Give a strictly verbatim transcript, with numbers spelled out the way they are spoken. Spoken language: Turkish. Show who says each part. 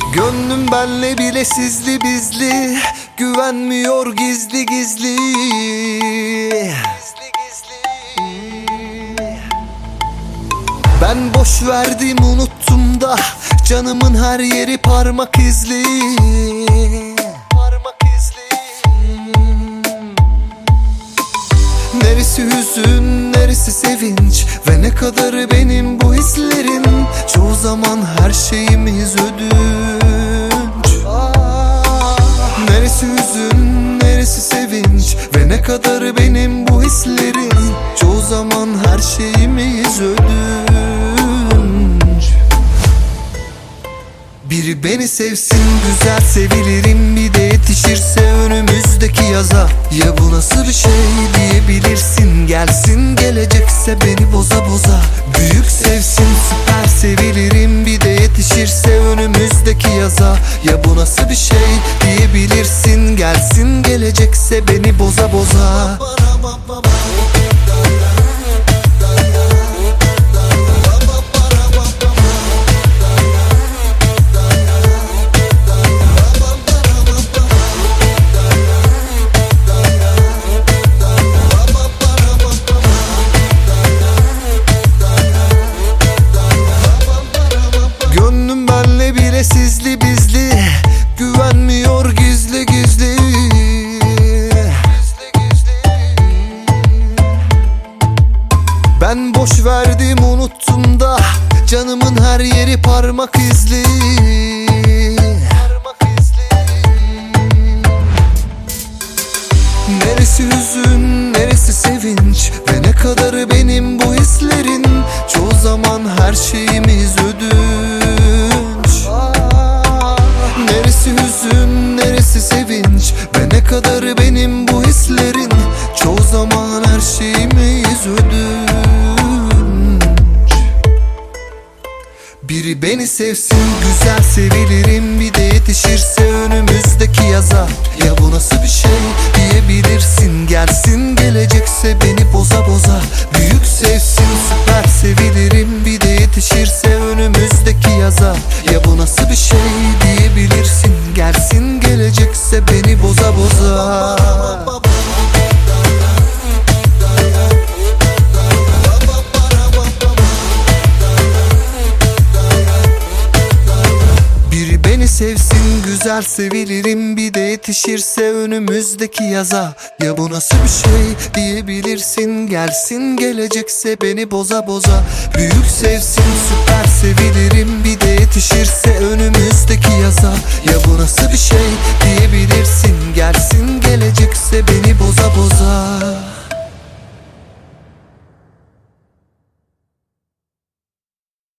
Speaker 1: Gönlüm benle bile sizli bizli, güvenmiyor gizli gizli. Ben boş verdim unuttum da canımın her yeri parmak izli. Parmak izli. Neresi hüzün, neresi sevinç ve ne kadarı benim bu hislerin. Çoğu zaman her şeyimiz ödünç. Neresi hüzün, neresi sevinç ve ne kadarı benim bu hislerin. Çoğu zaman her şeyimiz ödünç. Biri beni sevsin, güzel sevilirim, bir de yetişirse önümüzdeki yaza. Ya bu nasıl bir şey diyebilirsin, gelsin gelecekse beni boza boza. Büyük sevsin, süper sevilirim, bir de yetişirse önümüzdeki yaza. Ya bu nasıl bir şey diyebilirsin, gelsin gelecekse beni boza boza. Sizli bizli, güvenmiyor gizli gizli. Ben boş verdim unuttum da canımın her yeri parmak izli. Neresi hüzün, neresi sevinç ve ne kadarı benim bu hislerin. Çoğu zaman her şeyimiz ödünç. Neresi hüzün, neresi sevinç ve ne kadarı benim bu hislerin. Çoğu zaman her şeyimiz ödünç. Biri beni sevsin, güzel sevilirim, bir de yetişirse önümüzdeki yaza. Ya bu nasıl bir şey diyebilirsin, gelsin gelecekse beni boza boza. Büyük sevsin, süper sevilirim, bir de yetişirse önümüzdeki yaza. Ya bu nasıl bir şey diyebilirsin, gelsin gelecekse beni boza boza. Sevsin, güzel sevilirim, bir de yetişirse önümüzdeki yaza. Ya bu nasıl bir şey diyebilirsin, gelsin gelecekse beni boza boza. Büyük sevsin, süper sevilirim, bir de yetişirse önümüzdeki yaza. Ya bu nasıl bir şey